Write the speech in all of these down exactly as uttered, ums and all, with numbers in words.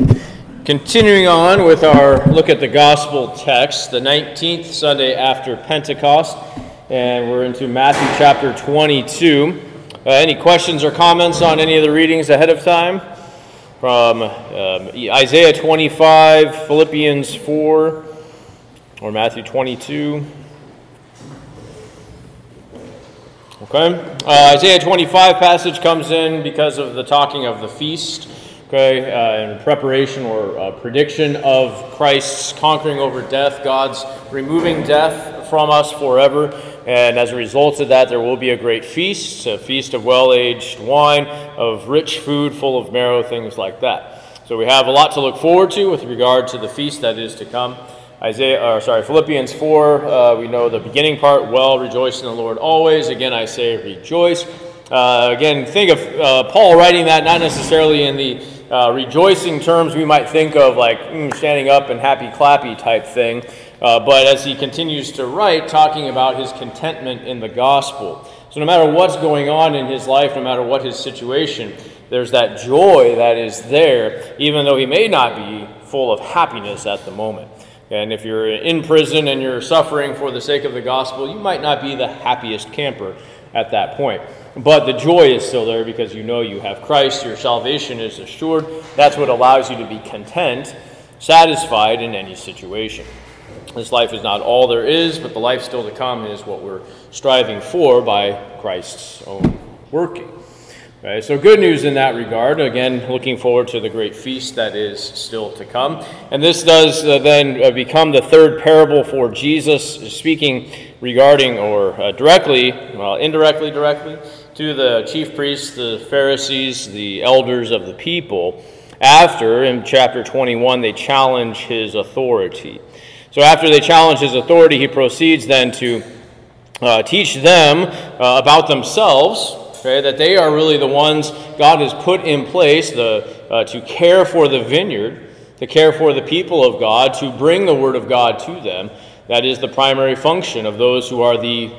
Continuing on with our look at the gospel text, the nineteenth Sunday after Pentecost, and we're into Matthew chapter twenty-two. Uh, any questions or comments on any of the readings ahead of time? From um, Isaiah twenty-five, Philippians four, or Matthew twenty-two. Okay. Uh, Isaiah twenty-five passage comes in because of the talking of the feast. Okay, uh, in preparation or uh, prediction of Christ's conquering over death, God's removing death from us forever, and as a result of that, there will be a great feast, a feast of well-aged wine, of rich food full of marrow, things like that. So we have a lot to look forward to with regard to the feast that is to come. Isaiah, or sorry, Philippians four, uh, we know the beginning part, well, rejoice in the Lord always. Again, I say rejoice. Uh, again, think of uh, Paul writing that not necessarily in the Uh, rejoicing terms we might think of like mm, standing up and happy clappy type thing, uh, but as he continues to write, talking about his contentment in the gospel. So no matter what's going on in his life, no matter what his situation, there's that joy that is there, even though he may not be full of happiness at the moment. And if you're in prison and you're suffering for the sake of the gospel, you might not be the happiest camper at that point. But the joy is still there because you know you have Christ, your salvation is assured. That's what allows you to be content, satisfied in any situation. This life is not all there is, but the life still to come is what we're striving for by Christ's own working. Okay, so good news in that regard. Again, looking forward to the great feast that is still to come. And this does uh, then uh, become the third parable for Jesus, speaking regarding or uh, directly, well, indirectly, directly, to the chief priests, the Pharisees, the elders of the people, after, in chapter twenty-one, they challenge his authority. So after they challenge his authority, he proceeds then to uh, teach them uh, about themselves, okay, that they are really the ones God has put in place the, uh, to care for the vineyard, to care for the people of God, to bring the word of God to them. That is the primary function of those who are the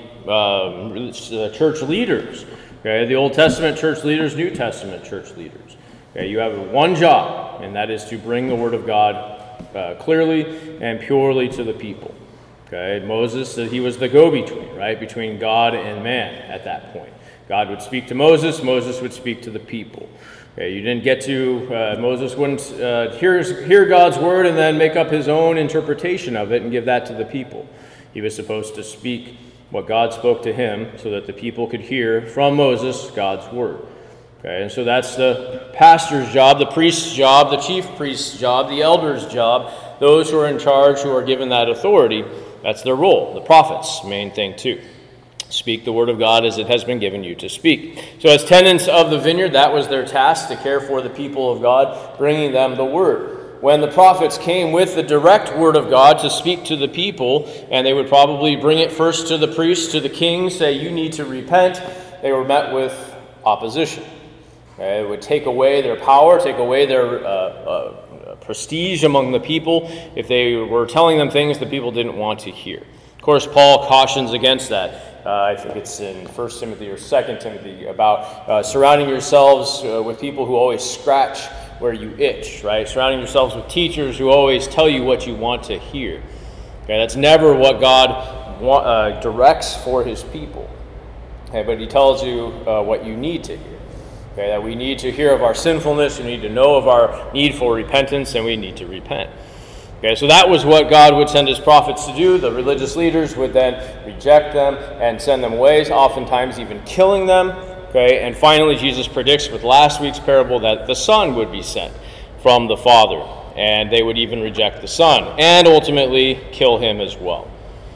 uh, church leaders. Okay, the Old Testament church leaders, New Testament church leaders. Okay, you have one job, and that is to bring the word of God uh, clearly and purely to the people. Okay, Moses, he was the go-between, right, between God and man at that point. God would speak to Moses, Moses would speak to the people. Okay, you didn't get to, uh, Moses wouldn't uh, hear, hear God's word and then make up his own interpretation of it and give that to the people. He was supposed to speak what God spoke to him so that the people could hear from Moses God's word. Okay, and so that's the pastor's job, the priest's job, the chief priest's job, the elder's job, those who are in charge, who are given that authority. That's their role. The prophet's main thing too. Speak the word of God as it has been given you to speak. So as tenants of the vineyard, that was their task, to care for the people of God, bringing them the word. When the prophets came with the direct word of God to speak to the people, and they would probably bring it first to the priests, to the king, say, you need to repent, they were met with opposition. Okay, it would take away their power, take away their uh, uh, prestige among the people if they were telling them things the people didn't want to hear. Of course, Paul cautions against that. Uh, I think it's in First Timothy or Second Timothy about uh, surrounding yourselves uh, with people who always scratch where you itch, right? Surrounding yourselves with teachers who always tell you what you want to hear. Okay, that's never what God wa- uh, directs for his people. Okay, but he tells you uh, what you need to hear. Okay, that we need to hear of our sinfulness, we need to know of our need for repentance, and we need to repent. Okay, so that was what God would send his prophets to do. The religious leaders would then reject them and send them away, oftentimes even killing them. Okay, and finally Jesus predicts with last week's parable that the Son would be sent from the Father, and they would even reject the Son and ultimately kill him as well.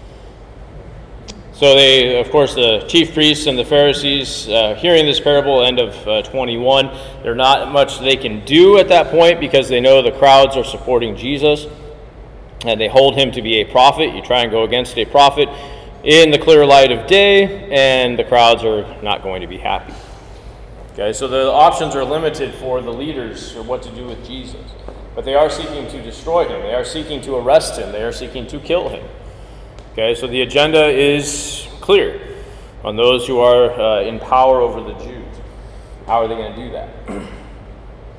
So they, of course, the chief priests and the Pharisees, uh, hearing this parable, end of uh, twenty-one, there's not much they can do at that point because they know the crowds are supporting Jesus, and they hold him to be a prophet. You try and go against a prophet in the clear light of day, and the crowds are not going to be happy. Okay, so the options are limited for the leaders or what to do with Jesus. But they are seeking to destroy him. They are seeking to arrest him. They are seeking to kill him. Okay, so the agenda is clear on those who are uh, in power over the Jews. How are they going to do that?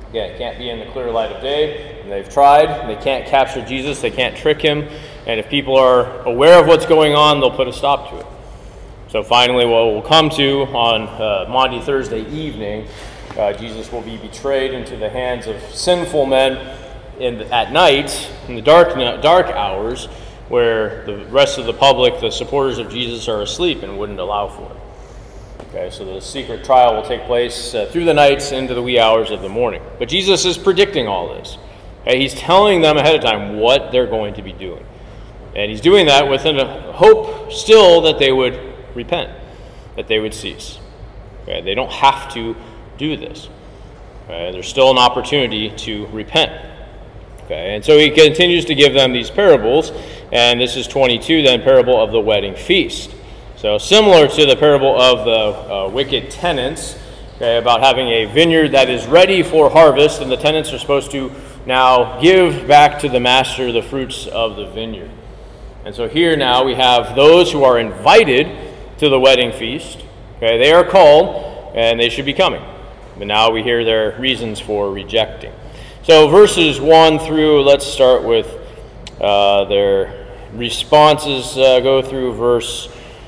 Again, it can't be in the clear light of day. And they've tried. They can't capture Jesus. They can't trick him. And if people are aware of what's going on, they'll put a stop to it. So finally, what we'll come to on uh, Maundy Thursday evening, uh, Jesus will be betrayed into the hands of sinful men in the, at night, in the dark dark hours, where the rest of the public, the supporters of Jesus, are asleep and wouldn't allow for it. Okay, so the secret trial will take place uh, through the nights into the wee hours of the morning. But Jesus is predicting all this. Okay, he's telling them ahead of time what they're going to be doing. And he's doing that with a hope still that they would repent, that they would cease. Okay, they don't have to do this. Okay, there's still an opportunity to repent. Okay, and so he continues to give them these parables, and this is twenty-two, then, parable of the wedding feast. So similar to the parable of the uh, wicked tenants, okay, about having a vineyard that is ready for harvest, and the tenants are supposed to now give back to the master the fruits of the vineyard. And so here now we have those who are invited to the wedding feast. Okay, they are called, and they should be coming. But now we hear their reasons for rejecting. So verses one through, let's start with uh, their responses, uh, go through verse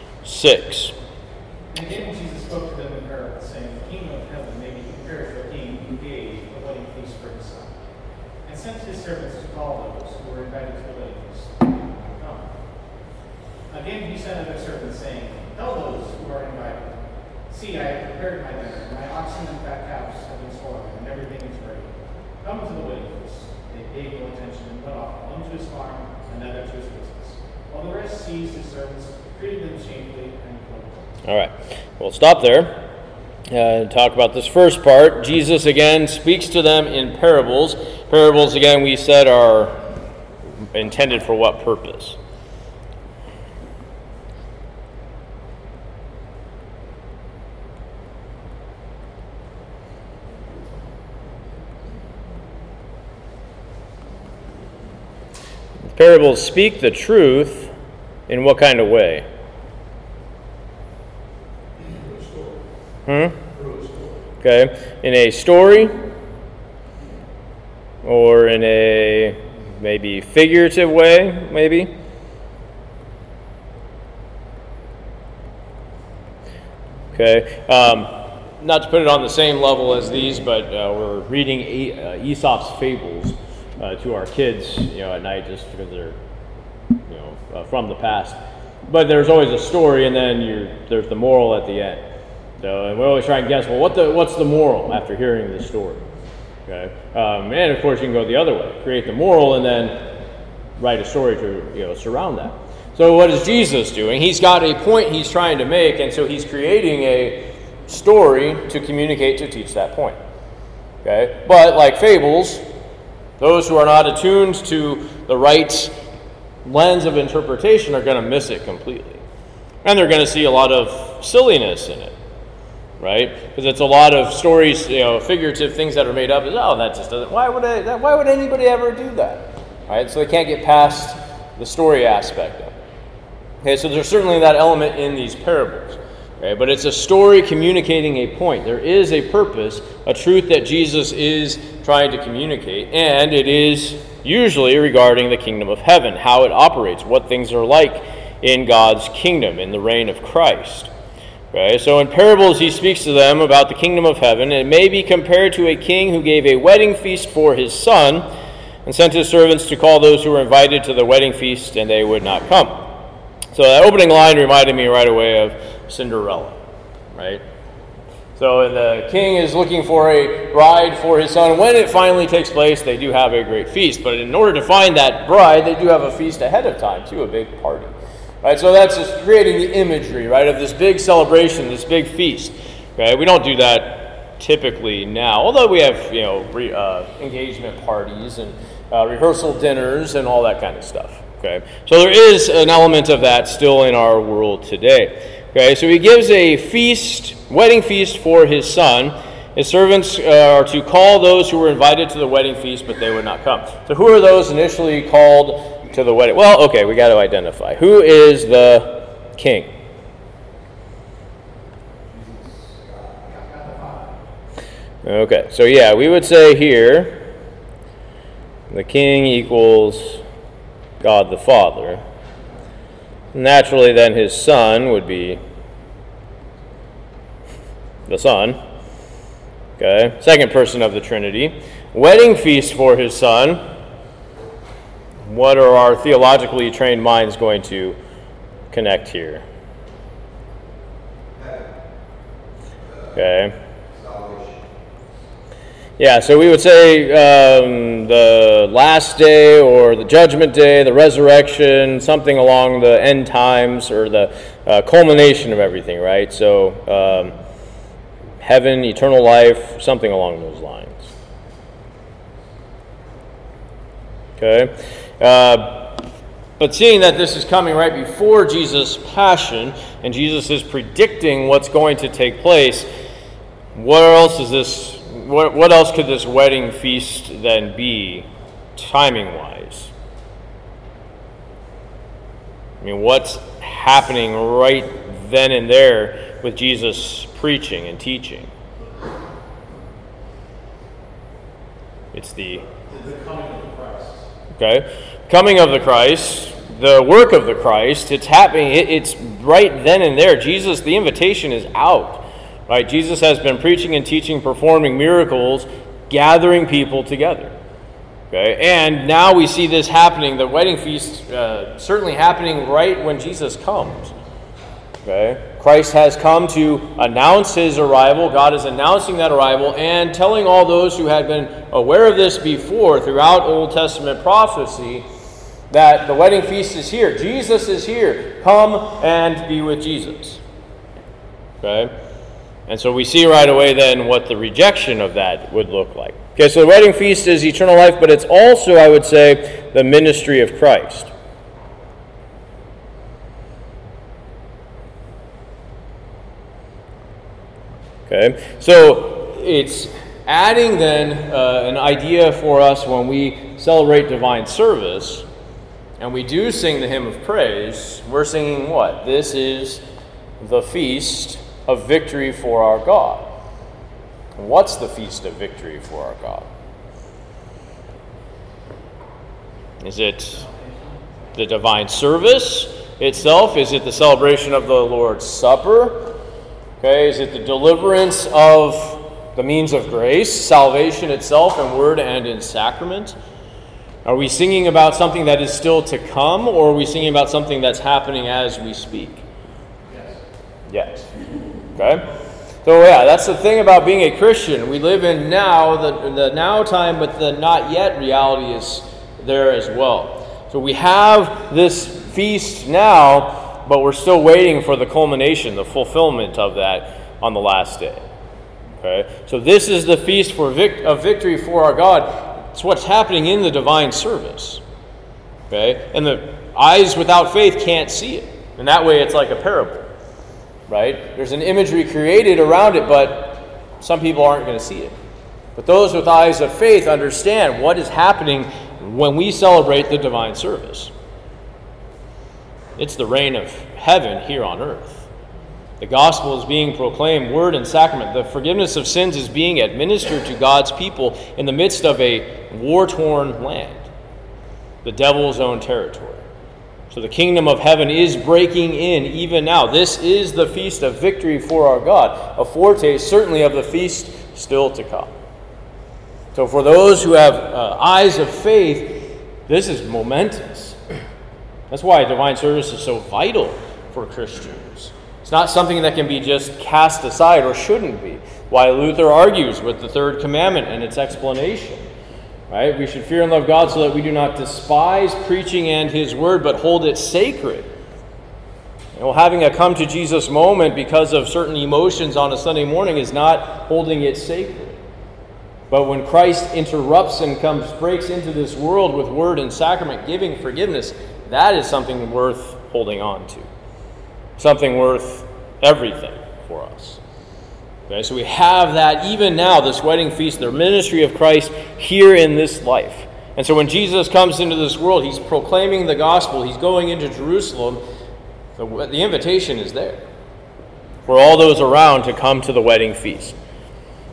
six. And again Jesus spoke to them in parables, saying, the kingdom of heaven may be compared to a king who gave a wedding feast for his son, and sent his servants to call those who were invited to the wedding feast and would not come. Again he sent other servants, saying, tell those who are invited, see, I have prepared my dinner, and my oxen and fat calves have been slaughtered, and everything is ready. Come to the wedding feast. They paid no attention and went off, one to his farm, another to his business, while the rest seized his servants, treated them shamefully, and killed them. All right, we'll stop there uh, and talk about this first part. Jesus again speaks to them in parables. Parables, again, we said, are intended for what purpose? Parables speak the truth in what kind of way? Hmm? Okay. In a story? Or in a maybe figurative way, maybe? Okay. Um, not to put it on the same level as these, but uh, we're reading e- uh, Aesop's Fables Uh, to our kids, you know, at night, just because they're, you know, uh, from the past. But there's always a story, and then you there's the moral at the end. So, and we always try and guess, well, what the what's the moral after hearing the story? Okay, um, and of course you can go the other way, create the moral, and then write a story to you know surround that. So what is Jesus doing? He's got a point he's trying to make, and so he's creating a story to communicate, to teach that point. Okay, but like fables, those who are not attuned to the right lens of interpretation are going to miss it completely. And they're going to see a lot of silliness in it, right? Because it's a lot of stories, you know, figurative things that are made up. Is, oh, that just doesn't, why would I, that, why would anybody ever do that? Right? So they can't get past the story aspect of it. Okay, so there's certainly that element in these parables. Okay, but it's a story communicating a point. There is a purpose, a truth that Jesus is trying to communicate, and it is usually regarding the kingdom of heaven, how it operates, what things are like in God's kingdom, in the reign of Christ. Okay, so in parables, he speaks to them about the kingdom of heaven. It may be compared to a king who gave a wedding feast for his son and sent his servants to call those who were invited to the wedding feast, and they would not come. So that opening line reminded me right away of Cinderella, right? So the king is looking for a bride for his son. When it finally takes place, they do have a great feast. But in order to find that bride, they do have a feast ahead of time, too, a big party. Right? So that's just creating the imagery, right, of this big celebration, this big feast. Okay? We don't do that typically now, although we have, you know, re, uh, engagement parties and uh, rehearsal dinners and all that kind of stuff. Okay? So there is an element of that still in our world today. Okay, so he gives a feast, wedding feast for his son. His servants uh, are to call those who were invited to the wedding feast, but they would not come. So who are those initially called to the wedding? Well, okay, we got to identify. Who is the king? Okay, so yeah, we would say here, the king equals God the Father. Naturally, then his son would be the Son. Okay, second person of the Trinity. Wedding feast for his son. What are our theologically trained minds going to connect here? Okay. Yeah, so we would say um, the last day or the judgment day, the resurrection, something along the end times or the uh, culmination of everything, right? So um, heaven, eternal life, something along those lines. Okay. Uh, but seeing that this is coming right before Jesus' passion, and Jesus is predicting what's going to take place, what else is this? What, what else could this wedding feast then be, timing-wise? I mean, what's happening right then and there with Jesus preaching and teaching? It's the... The coming of the Christ. Okay. Coming of the Christ, the work of the Christ, it's happening, it, it's right then and there. Jesus, the invitation is out. Right? Jesus has been preaching and teaching, performing miracles, gathering people together. Okay? And now we see this happening, the wedding feast uh, certainly happening right when Jesus comes. Okay? Christ has come to announce his arrival. God is announcing that arrival and telling all those who had been aware of this before throughout Old Testament prophecy that the wedding feast is here. Jesus is here. Come and be with Jesus. Okay? And so we see right away then what the rejection of that would look like. Okay, so the wedding feast is eternal life, but it's also, I would say, the ministry of Christ. Okay, so it's adding then uh, an idea for us when we celebrate divine service, and we do sing the hymn of praise. We're singing what? This is the feast of victory for our God. What's the feast of victory for our God? Is it the divine service itself? Is it the celebration of the Lord's Supper? Okay, is it the deliverance of the means of grace, salvation itself in word and in sacrament? Are we singing about something that is still to come, or are we singing about something that's happening as we speak? Yes. Yes. Okay? So yeah, that's the thing about being a Christian. We live in now, the, the now time, but the not yet reality is there as well. So we have this feast now, but we're still waiting for the culmination, the fulfillment of that on the last day. Okay? So this is the feast for vic- of victory for our God. It's what's happening in the divine service. Okay? And the eyes without faith can't see it. And that way it's like a parable. Right? There's an imagery created around it, but some people aren't going to see it. But those with eyes of faith understand what is happening when we celebrate the divine service. It's the reign of heaven here on earth. The gospel is being proclaimed, word and sacrament. The forgiveness of sins is being administered to God's people in the midst of a war-torn land, the devil's own territory. So the kingdom of heaven is breaking in even now. This is the feast of victory for our God, a foretaste certainly of the feast still to come. So for those who have uh, eyes of faith, this is momentous. That's why divine service is so vital for Christians. It's not something that can be just cast aside or shouldn't be. Why Luther argues with the third commandment and its explanation. Right? We should fear and love God so that we do not despise preaching and his word, but hold it sacred. You know, having a come to Jesus moment because of certain emotions on a Sunday morning is not holding it sacred. But when Christ interrupts and comes, breaks into this world with word and sacrament, giving forgiveness, that is something worth holding on to. Something worth everything for us. Okay, so we have that even now, this wedding feast, the ministry of Christ here in this life. And so when Jesus comes into this world, he's proclaiming the gospel, he's going into Jerusalem, the, the invitation is there for all those around to come to the wedding feast.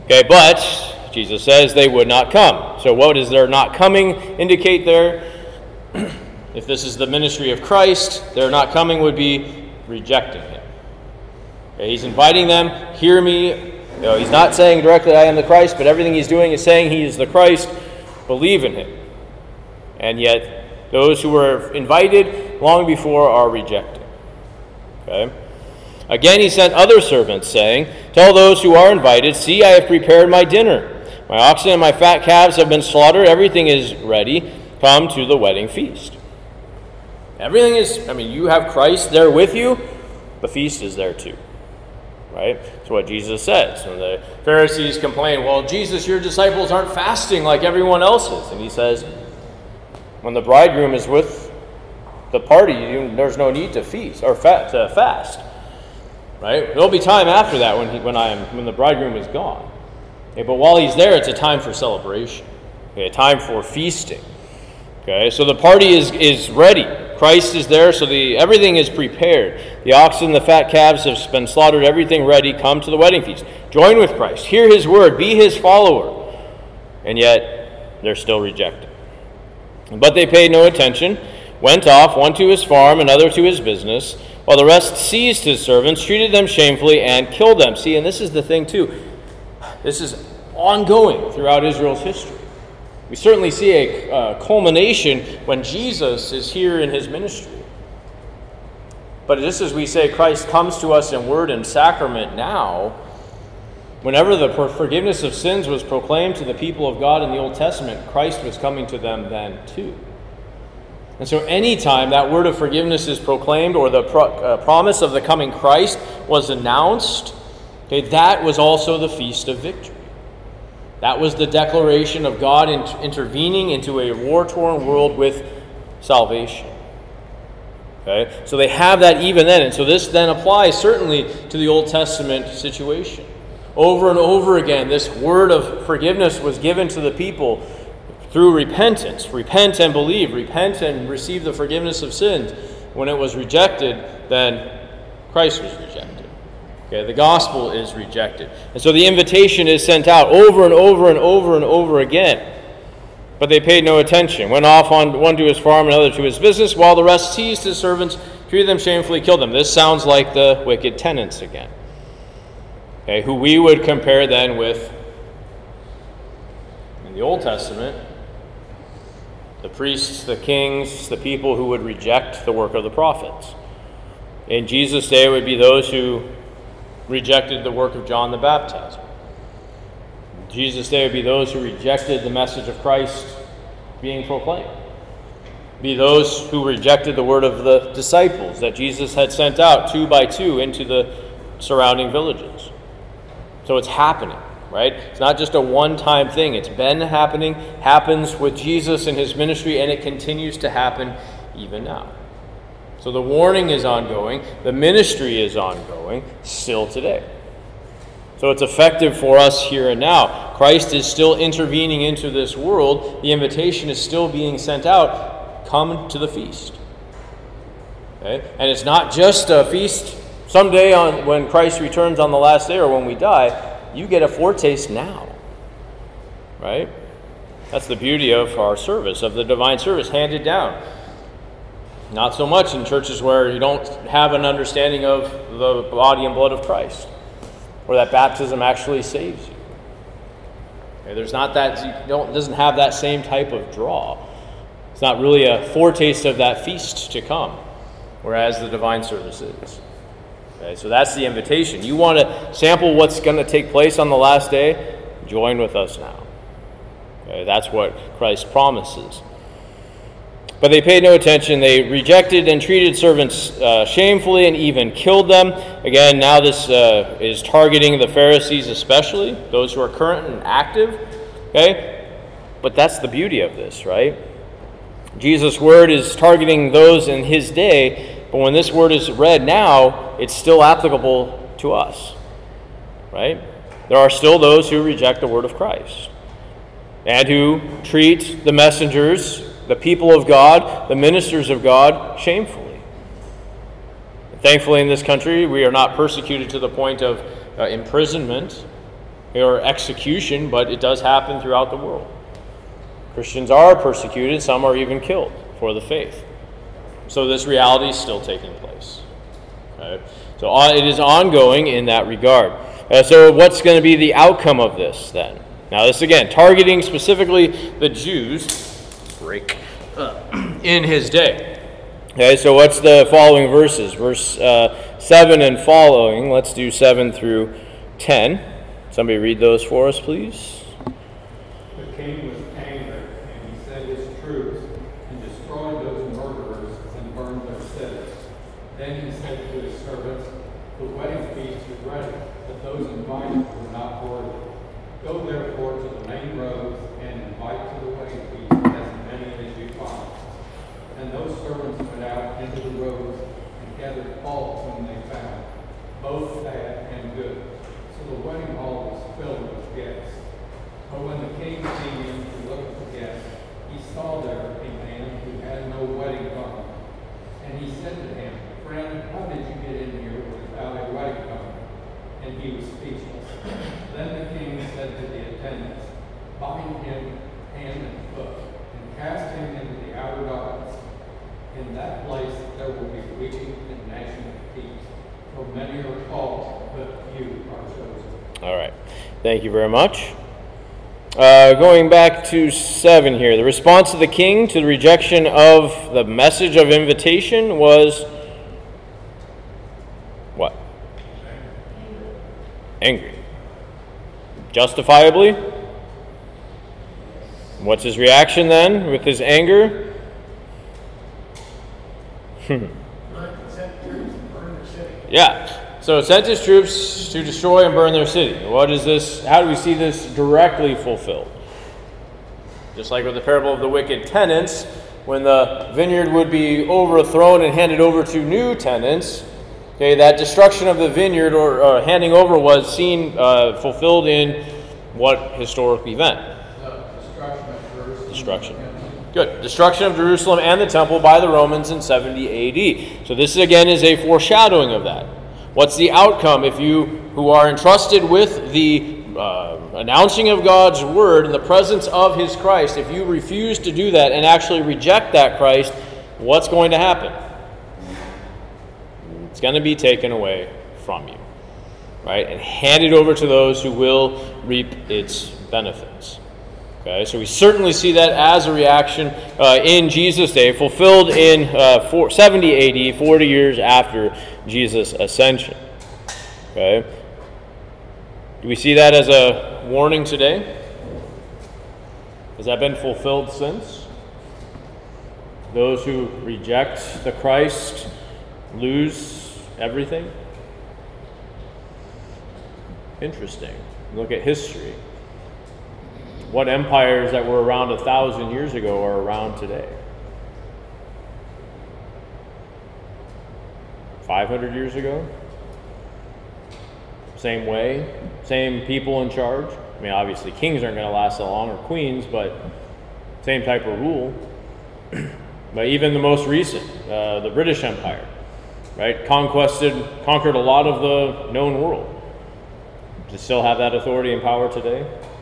Okay, but Jesus says they would not come. So what does their not coming indicate there? If this is the ministry of Christ, their not coming would be rejecting him. Okay, he's inviting them, hear me. You know, he's not saying directly, I am the Christ, but everything he's doing is saying he is the Christ. Believe in him. And yet, those who were invited long before are rejecting. Okay? Again, he sent other servants, saying, tell those who are invited, see, I have prepared my dinner. My oxen and my fat calves have been slaughtered. Everything is ready. Come to the wedding feast. Everything is, I mean, you have Christ there with you. The feast is there too. Right? That's what Jesus says. When the Pharisees complain, well, Jesus, your disciples aren't fasting like everyone else is. And he says, when the bridegroom is with the party, you, there's no need to feast or fa- to fast. Right? There'll be time after that when he, when I am when the bridegroom is gone. Okay, but while he's there, it's a time for celebration. Okay, a time for feasting. Okay, so the party is, is ready. Christ is there, so the everything is prepared. The oxen, the fat calves have been slaughtered, everything ready. Come to the wedding feast. Join with Christ. Hear his word. Be his follower. And yet, they're still rejected. But they paid no attention. Went off, one to his farm, another to his business, while the rest seized his servants, treated them shamefully, and killed them. See, and this is the thing too. This is ongoing throughout Israel's history. We certainly see a uh, culmination when Jesus is here in his ministry. But just as we say Christ comes to us in word and sacrament now, whenever the forgiveness of sins was proclaimed to the people of God in the Old Testament, Christ was coming to them then too. And so anytime that word of forgiveness is proclaimed or the pro- uh, promise of the coming Christ was announced, okay, that was also the Feast of Victory. That was the declaration of God in- intervening into a war-torn world with salvation. Okay, so they have that even then. And so this then applies certainly to the Old Testament situation. Over and over again, this word of forgiveness was given to the people through repentance. Repent and believe. Repent and receive the forgiveness of sins. When it was rejected, then Christ was rejected. Okay, the gospel is rejected. And so the invitation is sent out over and over and over and over again. But they paid no attention. Went off on one to his farm, another to his business, while the rest seized his servants, treated them shamefully, killed them. This sounds like the wicked tenants again. Okay, who we would compare then with, in the Old Testament, the priests, the kings, the people who would reject the work of the prophets. In Jesus' day, it would be those who rejected the work of John the Baptizer. In Jesus' day, it would be those who rejected the message of Christ being proclaimed. Be those who rejected the word of the disciples that Jesus had sent out two by two into the surrounding villages. So it's happening. Right? It's not just a one-time thing. It's been happening, happens with Jesus and his ministry, and it continues to happen even now. So the warning is ongoing. The ministry is ongoing still today. So it's effective for us here and now. Christ is still intervening into this world. The invitation is still being sent out. Come to the feast. Okay? And it's not just a feast someday on when Christ returns on the last day or when we die. You get a foretaste now, right? That's the beauty of our service, of the divine service handed down. Not so much in churches where you don't have an understanding of the body and blood of Christ, or that baptism actually saves you. Okay, there's not that, you don't, it doesn't have that same type of draw. It's not really a foretaste of that feast to come, whereas the divine service is. Okay, so that's the invitation. You want to sample what's going to take place on the last day? Join with us now. Okay, that's what Christ promises. But they paid no attention. They rejected and treated servants uh, shamefully and even killed them. Again, now this uh, is targeting the Pharisees especially, those who are current and active. Okay, but that's the beauty of this, right? Jesus' word is targeting those in his day. But when this word is read now, it's still applicable to us, right? There are still those who reject the word of Christ and who treat the messengers, the people of God, the ministers of God, shamefully. Thankfully, in this country, we are not persecuted to the point of uh, imprisonment, or execution, but it does happen throughout the world. Christians are persecuted, some are even killed for the faith. So this reality is still taking place. Okay? So on, it is ongoing in that regard. Uh, so what's going to be the outcome of this then? Now this again, targeting specifically the Jews break uh, in his day. Okay, so what's the following verses? Verse uh, seven and following. Let's do seven through ten. Somebody read those for us, please. The king was angry, and he set his troops and destroyed those murderers and burned their cities. Then he said to his servants, "The wedding feast is ready, but those invited were not worthy. Go therefore to the main roads and invite to the wedding feast as many as you find." And those servants went out into the roads and gathered all whom they found, both bad and good. So the wedding hall was filled with guests. But when the king came in to look at the guests, he saw there a man who had no wedding garment. And he said to him, "Friend, how did you get in here without a wedding garment?" And he was speechless. Then the king said to the attendants, "Bind him hand and foot, and cast him into the outer darkness. In that place there will be weeping and gnashing of teeth, for many are called, but few are chosen." All right. Thank you very much. Uh, going back to seven here. The response of the king to the rejection of the message of invitation was what? Angry. Justifiably. What's his reaction then with his anger? Yeah. So sent his troops to destroy and burn their city. What is this? How do we see this directly fulfilled? Just like with the parable of the wicked tenants, when the vineyard would be overthrown and handed over to new tenants, okay, that destruction of the vineyard or, or handing over was seen uh, fulfilled in what historic event? The destruction of Jerusalem. Destruction. Good. Destruction of Jerusalem and the temple by the Romans in seventy A D. So this again is a foreshadowing of that. What's the outcome if you who are entrusted with the uh, announcing of God's word in the presence of his Christ, if you refuse to do that and actually reject that Christ, what's going to happen? It's going to be taken away from you, right? And handed over to those who will reap its benefits. Okay, so we certainly see that as a reaction uh, in Jesus' day, fulfilled in uh, four, seventy A D, forty years after Jesus' ascension. Okay, do we see that as a warning today? Has that been fulfilled since? Those who reject the Christ lose everything? Interesting. Look at history. What empires that were around a thousand years ago are around today? five hundred years ago? Same way? Same people in charge? I mean, obviously kings aren't going to last that long, or queens, but same type of rule. But even the most recent, uh, the British Empire, right? Conquested, conquered a lot of the known world. Does it still have that authority and power today?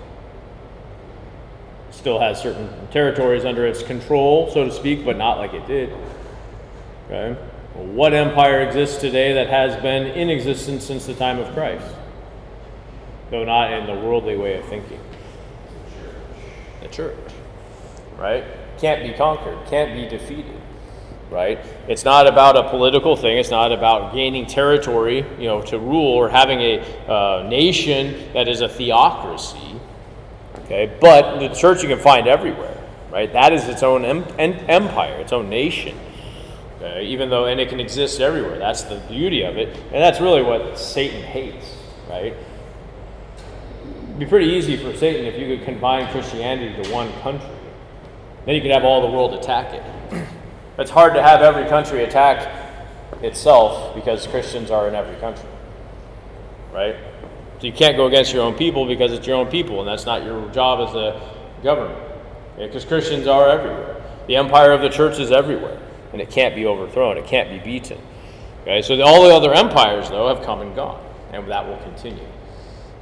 Still has certain territories under its control, so to speak, but not like it did. Okay? Well, what empire exists today that has been in existence since the time of Christ? Though not in the worldly way of thinking. The church. Right? Can't be conquered, can't be defeated. Right? It's not about a political thing. It's not about gaining territory, you know, to rule, or having a uh, nation that is a theocracy. Okay, but the church you can find everywhere, right? That is its own em- empire, its own nation. Okay, even though, and it can exist everywhere. That's the beauty of it, and that's really what Satan hates, right? It'd be pretty easy for Satan if you could combine Christianity to one country. Then you could have all the world attack it. It's hard to have every country attack itself because Christians are in every country, right? So you can't go against your own people because it's your own people, and that's not your job as a government. Because okay? Christians are everywhere. The empire of the church is everywhere, and it can't be overthrown. It can't be beaten. Okay, so the, all the other empires, though, have come and gone, and that will continue.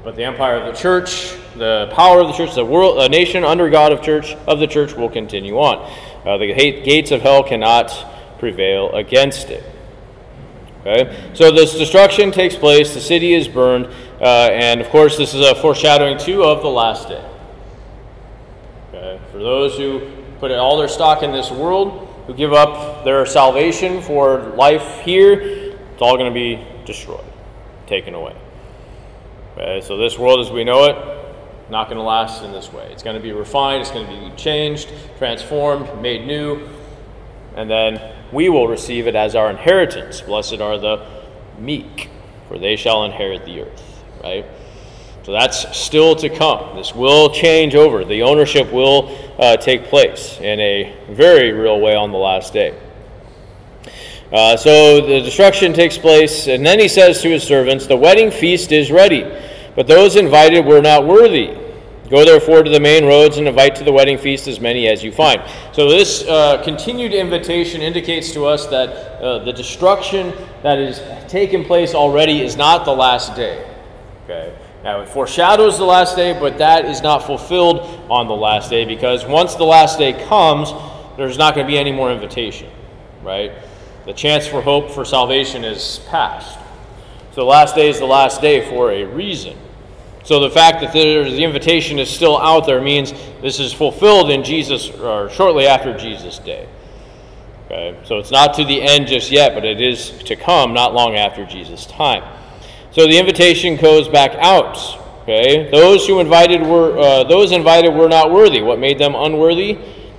But the empire of the church, the power of the church, the world, a nation under God of church of the church will continue on. Uh, the gates of hell cannot prevail against it. Okay, so this destruction takes place. The city is burned, uh, and of course, this is a foreshadowing too of the last day. Okay, for those who put all their stock in this world, who give up their salvation for life here, it's all going to be destroyed, taken away. Okay, so this world as we know it, not going to last in this way. It's going to be refined, it's going to be changed, transformed, made new, and then we will receive it as our inheritance. Blessed are the meek, for they shall inherit the earth. Right? So that's still to come. This will change over. The ownership will uh, take place in a very real way on the last day. Uh, so the destruction takes place, and then he says to his servants, "The wedding feast is ready, but those invited were not worthy. Go therefore to the main roads and invite to the wedding feast as many as you find." So this uh, continued invitation indicates to us that uh, the destruction that is taken place already is not the last day. Okay. Now it foreshadows the last day, but that is not fulfilled on the last day, because once the last day comes, there's not going to be any more invitation, right? The chance for hope for salvation is past. So the last day is the last day for a reason. So the fact that there, the invitation is still out there means this is fulfilled in Jesus, or shortly after Jesus' day. Okay, so it's not to the end just yet, but it is to come not long after Jesus' time. So the invitation goes back out. Okay, those who invited were uh, those invited were not worthy. What made them unworthy?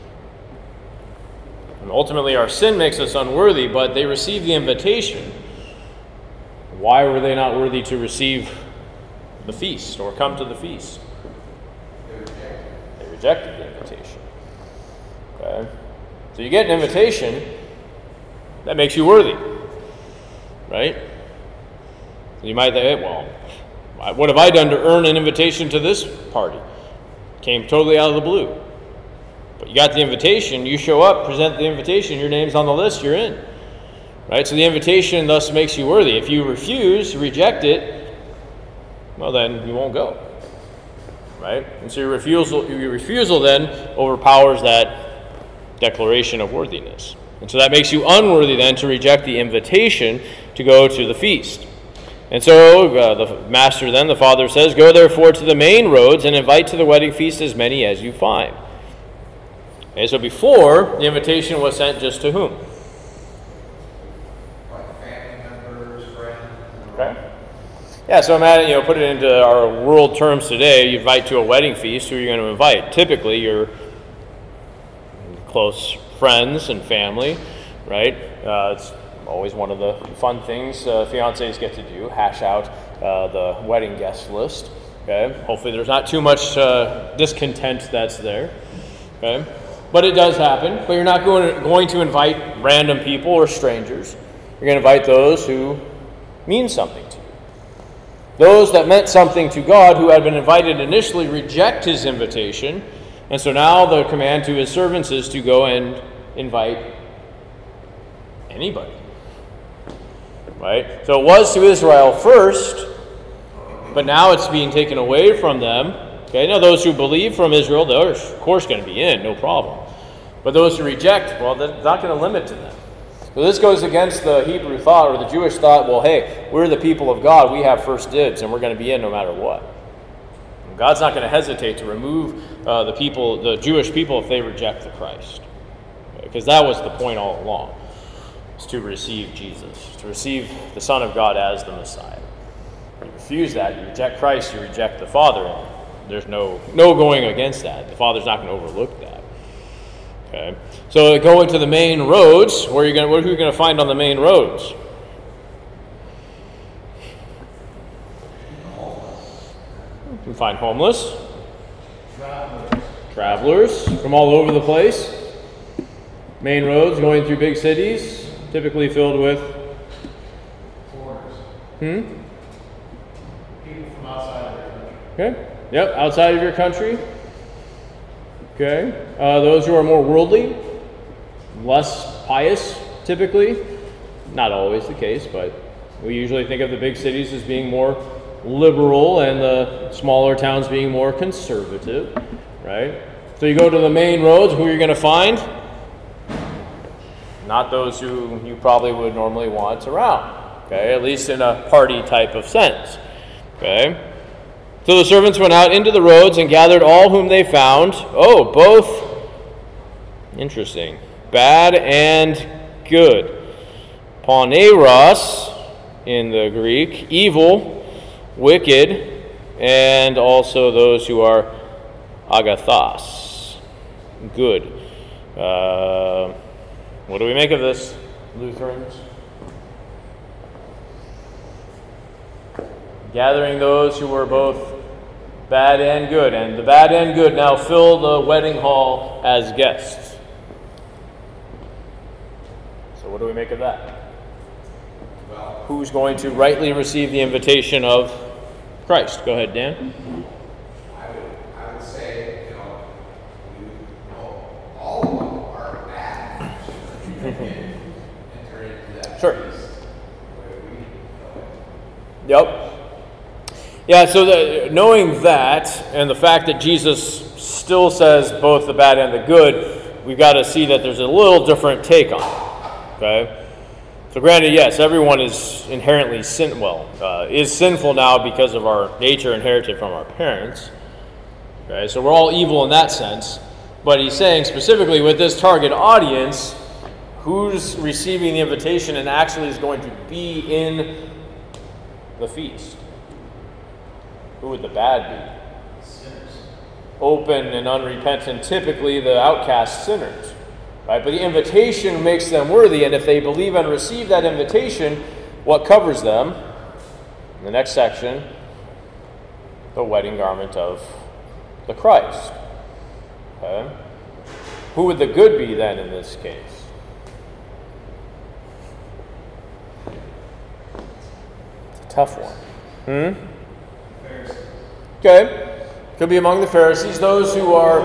And ultimately, our sin makes us unworthy, but they received the invitation. Why were they not worthy to receive the feast or come to the feast? They rejected. They rejected the invitation. Okay, so you get an invitation that makes you worthy, right? You might think, well, what have I done to earn an invitation to this party? Came totally out of the blue. But you got the invitation, you show up, present the invitation, your name's on the list, you're in. Right? So the invitation thus makes you worthy. If you refuse, reject it, well then you won't go. Right? And so your refusal, your refusal then overpowers that declaration of worthiness. And so that makes you unworthy then to reject the invitation to go to the feast. And so uh, the master then, the father says, "Go therefore to the main roads and invite to the wedding feast as many as you find." Okay, so before, the invitation was sent just to whom? Like family members, friends. Okay. Yeah, so imagine, you know, put it into our world terms today, you invite to a wedding feast, who are you going to invite? Typically, your close friends and family, right? Uh, it's always one of the fun things uh, fiancés get to do, hash out uh, the wedding guest list. Okay, hopefully there's not too much uh, discontent that's there. Okay, but it does happen. But you're not going to, going to invite random people or strangers. You're going to invite those who mean something to you. Those that meant something to God, who had been invited initially, reject his invitation, and so now the command to his servants is to go and invite anybody. Right? So it was to Israel first, but now it's being taken away from them. Okay, now those who believe from Israel, they're of course going to be in, no problem. But those who reject, well, that's not going to limit to them. So this goes against the Hebrew thought, or the Jewish thought, well, hey, we're the people of God, we have first dibs, and we're going to be in no matter what. And God's not going to hesitate to remove uh, the people, the Jewish people, if they reject the Christ. Because that was the point all along. Is to receive Jesus, to receive the Son of God as the Messiah. You refuse that, you reject Christ, you reject the Father. There's no no going against that. The Father's not going to overlook that. Okay, so going to the main roads. Where are you going? What are you going to find on the main roads? You can find homeless, Travelers. travelers from all over the place. Main roads going through big cities. Typically filled with Foreigners. hmm? People from outside of their country. Okay. Yep, outside of your country. Okay. Uh, those who are more worldly, less pious, typically. Not always the case, but we usually think of the big cities as being more liberal and the smaller towns being more conservative, right? So you go to the main roads, who you're going to find? Not those who you probably would normally want around, okay? At least in a party type of sense, okay? So the servants went out into the roads and gathered all whom they found. Oh, both, interesting, bad and good. Poneros in the Greek, evil, wicked, and also those who are agathos, good. Uh, what do we make of this, Lutherans? Gathering those who were both bad and good, and the bad and good now fill the wedding hall as guests. So what do we make of that? Well, Who's going to rightly receive the invitation of Christ? Go ahead, Dan. I would, I would say, you know, you know, all of them are bad. Enter into that. Sure. feast the way we know it. Yep. Yeah, so the, knowing that, and the fact that Jesus still says both the bad and the good, we've got to see that there's a little different take on it, okay? So granted, yes, everyone is inherently sin, well, uh, is sinful now because of our nature inherited from our parents, okay? So we're all evil in that sense, but he's saying specifically with this target audience, who's receiving the invitation and actually is going to be in the feast? Who would the bad be? Sinners. Open and unrepentant, typically the outcast sinners, right? But the invitation makes them worthy, and if they believe and receive that invitation, what covers them? In the next section, the wedding garment of the Christ. Okay? Who would the good be then in this case? It's a tough one. Hmm? Pharisees. Okay. Could be among the Pharisees, those who are,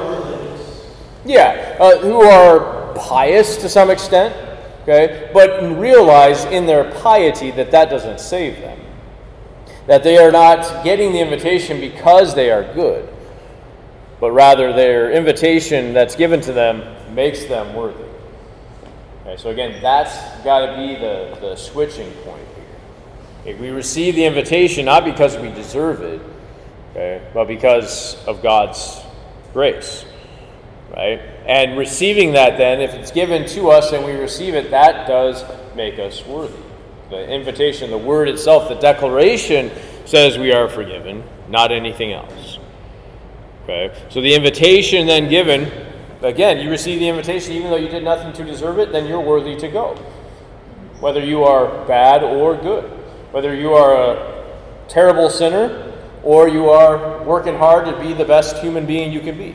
yeah, uh, who are pious to some extent, okay, but realize in their piety that that doesn't save them. That they are not getting the invitation because they are good, but rather their invitation that's given to them makes them worthy. Okay, so again, that's got to be the, the switching point here. Okay, we receive the invitation not because we deserve it, okay, but because of God's grace, right? And receiving that then, if it's given to us and we receive it, that does make us worthy. The invitation, the word itself, the declaration says we are forgiven, not anything else. Okay? So the invitation then given, again, you receive the invitation even though you did nothing to deserve it, then you're worthy to go. Whether you are bad or good. Whether you are a terrible sinner or you are working hard to be the best human being you can be.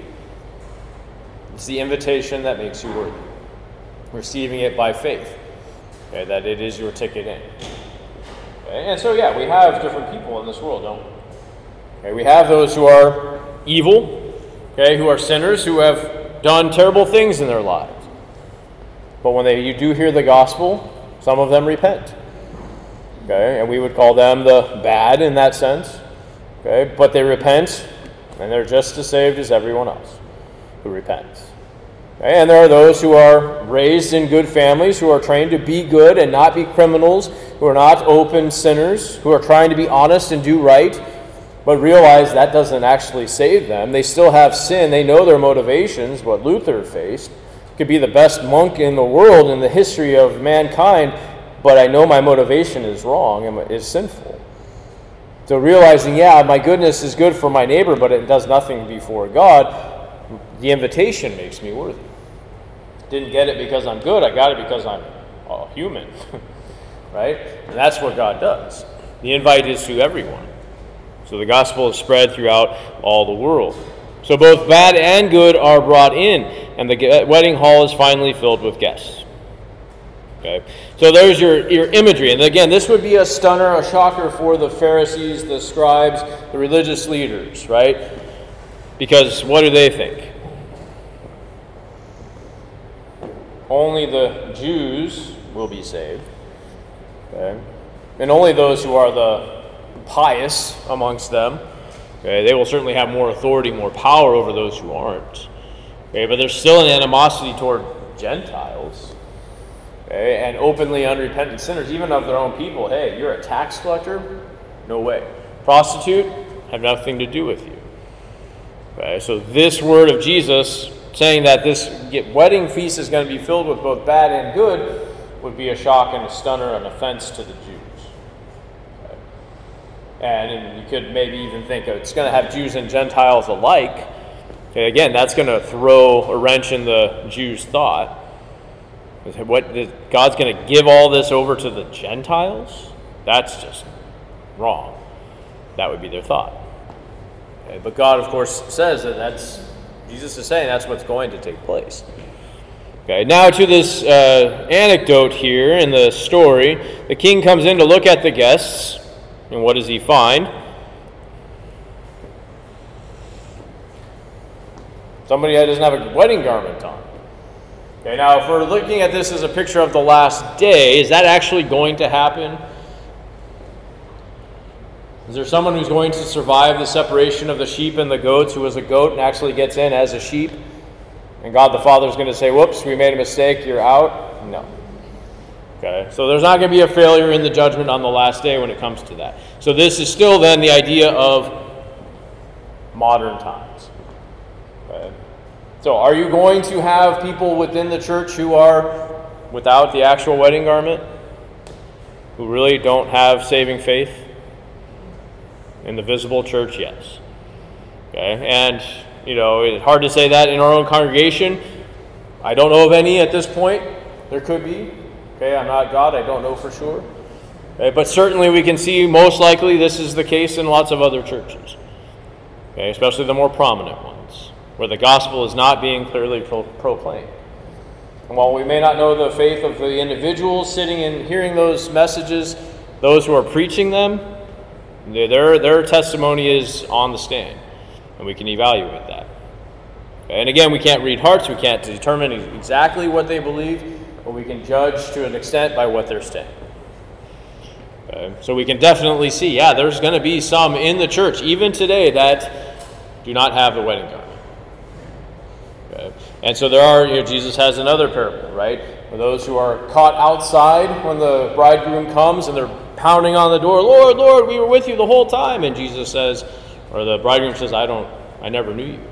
It's the invitation that makes you worthy. Receiving it by faith. Okay, that it is your ticket in. Okay, and so, yeah, we have different people in this world, don't we? Okay, we have those who are evil, okay, who are sinners, who have done terrible things in their lives. But when they, you do hear the gospel, some of them repent. Okay, and we would call them the bad in that sense. Okay, but they repent, and they're just as saved as everyone else who repents. Okay, and there are those who are raised in good families, who are trained to be good and not be criminals, who are not open sinners, who are trying to be honest and do right, but realize that doesn't actually save them. They still have sin. They know their motivations, what Luther faced. Could be the best monk in the world in the history of mankind, but I know my motivation is wrong and is sinful. So realizing, yeah, my goodness is good for my neighbor, but it does nothing before God, the invitation makes me worthy. Didn't get it because I'm good, I got it because I'm a human. Right? And that's what God does. The invite is to everyone. So the gospel is spread throughout all the world. So both bad and good are brought in, and the wedding hall is finally filled with guests. Okay, so there's your, your imagery. And again, this would be a stunner, a shocker for the Pharisees, the scribes, the religious leaders, right? Because what do they think? Only the Jews will be saved. Okay? And only those who are the pious amongst them. Okay, they will certainly have more authority, more power over those who aren't. Okay, but there's still an animosity toward Gentiles, okay, and openly unrepentant sinners, even of their own people. Hey, you're a tax collector? No way. Prostitute? Have nothing to do with you. Okay, so this word of Jesus saying that this wedding feast is going to be filled with both bad and good would be a shock and a stunner, an offense to the Jews. Okay. And, and you could maybe even think it's going to have Jews and Gentiles alike. Okay, again, that's going to throw a wrench in the Jews' thought. What, God's going to give all this over to the Gentiles? That's just wrong. That would be their thought. Okay, but God, of course, says that that's, Jesus is saying that's what's going to take place. Okay, now to this uh, anecdote here in the story. The king comes in to look at the guests, and what does he find? Somebody that doesn't have a wedding garment on. Okay, now if we're looking at this as a picture of the last day, is that actually going to happen? Is there someone who's going to survive the separation of the sheep and the goats, who was a goat and actually gets in as a sheep? And God the Father is going to say, whoops, we made a mistake, you're out? No. Okay, so there's not going to be a failure in the judgment on the last day when it comes to that. So this is still then the idea of modern times. Okay. So are you going to have people within the church who are without the actual wedding garment, who really don't have saving faith? In the visible church, yes. Okay, and, you know, it's hard to say that in our own congregation. I don't know of any at this point. There could be. Okay, I'm not God. I don't know for sure. Okay, but certainly we can see most likely this is the case in lots of other churches. Okay, especially the more prominent ones, where the gospel is not being clearly pro- proclaimed. And while we may not know the faith of the individuals sitting and hearing those messages, those who are preaching them, Their, their testimony is on the stand, and we can evaluate that. Okay, and again, we can't read hearts, we can't determine exactly what they believe, but we can judge to an extent by what they're saying. Okay, so we can definitely see, yeah, there's going to be some in the church, even today, that do not have the wedding garment. Okay, and so there are, you know, Jesus has another parable, right? For those who are caught outside when the bridegroom comes and they're pounding on the door, Lord, Lord, we were with you the whole time. And Jesus says, or the bridegroom says, I don't, I never knew you.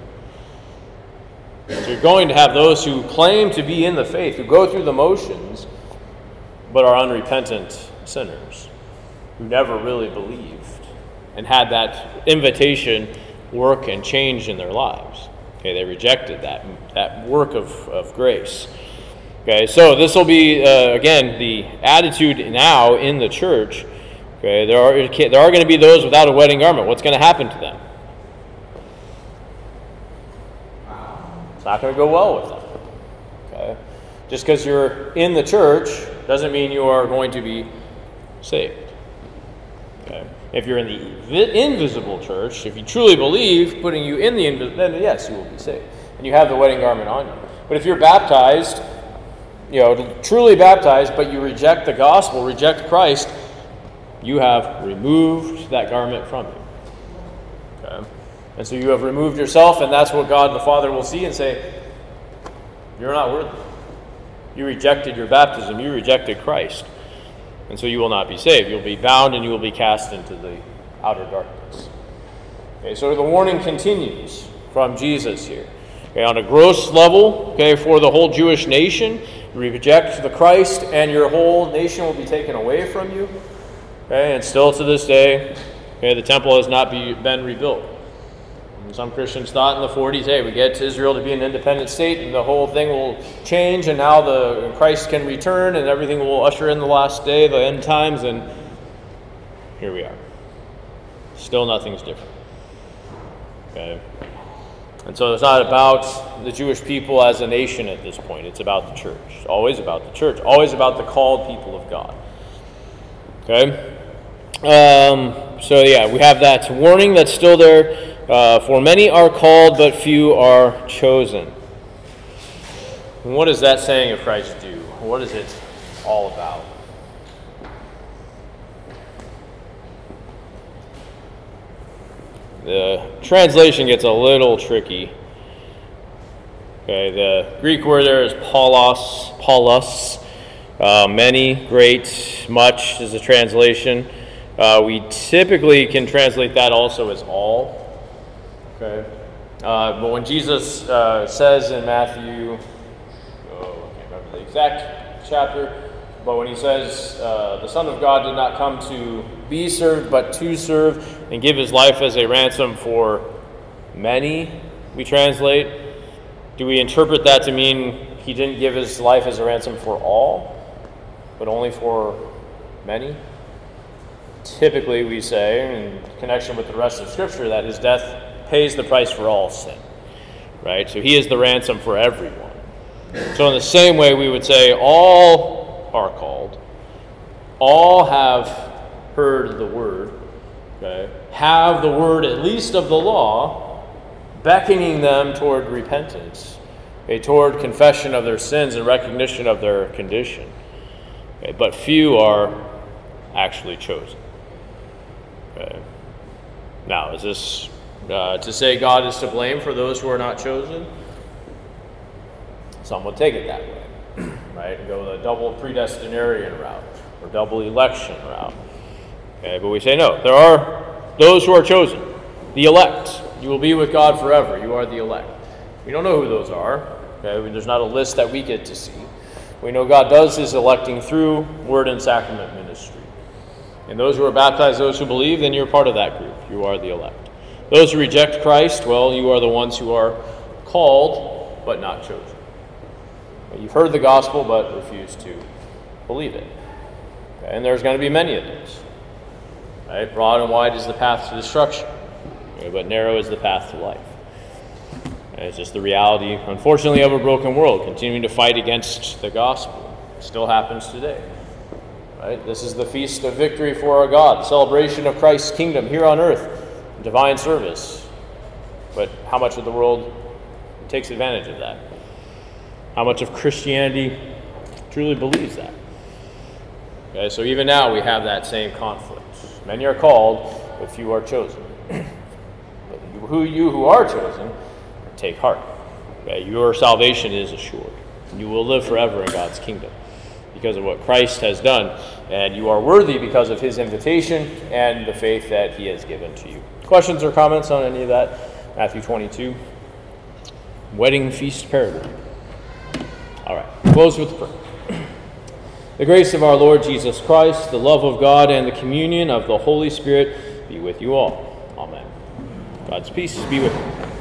So you're going to have those who claim to be in the faith, who go through the motions, but are unrepentant sinners, who never really believed and had that invitation work and change in their lives. Okay, they rejected that, that work of, of grace. Okay, so this will be, uh, again, the attitude now in the church. Okay, there are there are going to be those without a wedding garment. What's going to happen to them? It's not going to go well with them. Okay, just because you're in the church doesn't mean you are going to be saved. Okay, if you're in the invisible church, if you truly believe, putting you in the invisible, then yes, you will be saved, and you have the wedding garment on you. But if you're baptized, you know, truly baptized, but you reject the gospel, reject Christ, you have removed that garment from you. Okay? And so you have removed yourself, and that's what God the Father will see and say, you're not worthy. You rejected your baptism. You rejected Christ. And so you will not be saved. You'll be bound and you will be cast into the outer darkness. Okay, so the warning continues from Jesus here. Okay, on a gross level, okay, for the whole Jewish nation, you reject the Christ and your whole nation will be taken away from you. Okay, and still to this day, okay, the temple has not be, been rebuilt. And some Christians thought in the forties, hey, we get to Israel to be an independent state and the whole thing will change and now the Christ can return and everything will usher in the last day, the end times, and here we are. Still nothing's different. Okay. And so it's not about the Jewish people as a nation at this point. It's about the church. It's always about the church. Always about the called people of God. Okay? Um, so yeah, we have that warning that's still there. Uh, For many are called, but few are chosen. And what is that saying of Christ do? What is it all about? the translation gets a little tricky. Okay, the Greek word there is paulos, paulos. Uh, many, great, much is the translation. Uh, we typically can translate that also as all. Okay, uh, but when Jesus uh, says in Matthew, oh, I can't remember the exact chapter, but when he says uh, the Son of God did not come to be served, but to serve and give his life as a ransom for many, we translate. Do we interpret that to mean he didn't give his life as a ransom for all, but only for many? Typically, we say, in connection with the rest of Scripture, that his death pays the price for all sin, right? So he is the ransom for everyone. So in the same way, we would say all are called, all have heard the word, okay, have the word at least of the law, beckoning them toward repentance, okay, toward confession of their sins and recognition of their condition. Okay, but few are actually chosen. Okay. Now, is this uh, to say God is to blame for those who are not chosen? Some would take it that way, right, and go the double predestinarian route or double election route. Okay, but we say no. There are those who are chosen, the elect. You will be with God forever. You are the elect. We don't know who those are. Okay, there's not a list that we get to see. We know God does his electing through word and sacrament ministry. And those who are baptized, those who believe, then you're part of that group. You are the elect. Those who reject Christ, well, you are the ones who are called but not chosen. You've heard the gospel but refuse to believe it. Okay, and there's going to be many of those. Right? Broad and wide is the path to destruction, okay, but narrow is the path to life. And it's just the reality, unfortunately, of a broken world, continuing to fight against the gospel. It still happens today. Right? This is the feast of victory for our God, the celebration of Christ's kingdom here on earth, divine service. But how much of the world takes advantage of that? How much of Christianity truly believes that? Okay, so even now we have that same conflict. Many are called, but few are chosen. But who you who are chosen, take heart. Okay, your salvation is assured. You will live forever in God's kingdom because of what Christ has done, and you are worthy because of his invitation and the faith that he has given to you. Questions or comments on any of that? Matthew twenty-two, wedding feast parable. All right, close with prayer. The grace of our Lord Jesus Christ, the love of God, and the communion of the Holy Spirit be with you all. Amen. God's peace be with you.